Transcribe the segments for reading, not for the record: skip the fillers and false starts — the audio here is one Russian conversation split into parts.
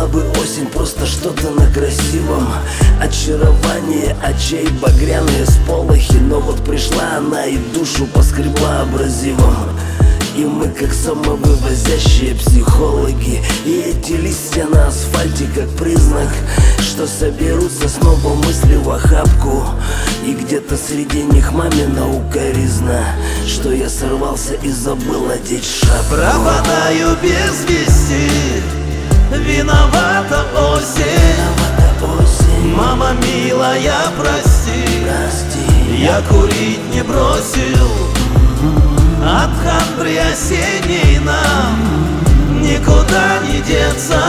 бы осень просто что-то на красивом. Очарование очей, багряные сполохи. Но вот пришла она и душу поскребла абразивом. И мы как самовывозящие психологи. И эти листья на асфальте как признак, что соберутся снова мысли в охапку. И где-то среди них мамина укоризна, что я сорвался и забыл одеть шапку. Пропадаю без вести, виновата осень. Мама милая, прости, я курить не бросил. От хандры осенней нам никуда не деться.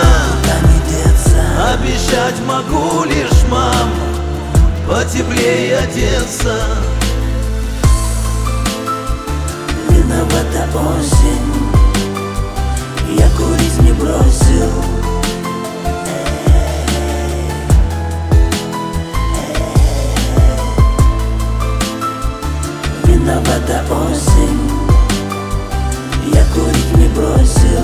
Обещать могу лишь, мам, потеплее одеться. Виновата осень, я курить не бросил. Виновата осень, я курить не бросил.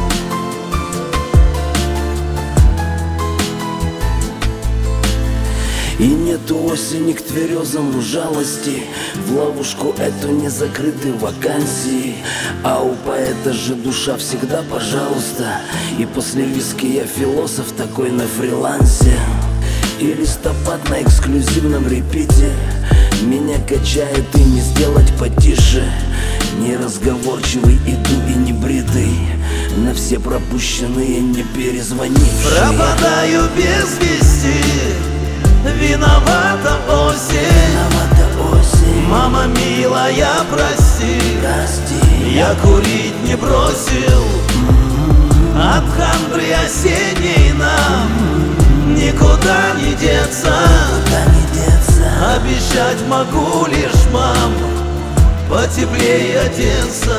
И нету осени к тверезому жалости, в ловушку эту не закрыты вакансии. А у поэта же душа всегда пожалуйста. И после виски я философ такой на фрилансе. И листопад на эксклюзивном репите меня качает, и не сделать потише. Неразговорчивый иду и не бритый, на все пропущенные не перезвонившие. Пропадаю без вести, виновата осень. Мама милая, прости, я курить не бросил. От хандры осенней нам никуда не деться. Обещать могу лишь, мам, потеплее одеться.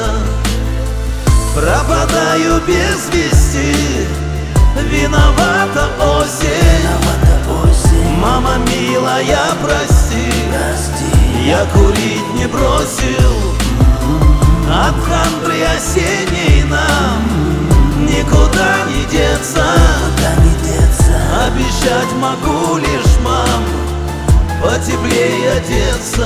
Пропадаю без вести, виновата осень. Мама милая, прости, я курить не бросил. От хандры осенней нам никуда не деться. Обещать могу лишь, мам, потеплее одеться.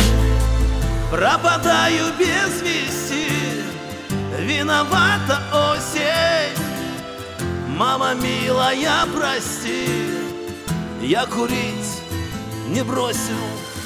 Пропадаю без вести, виновата осень. Мама милая, прости, я курить не бросил.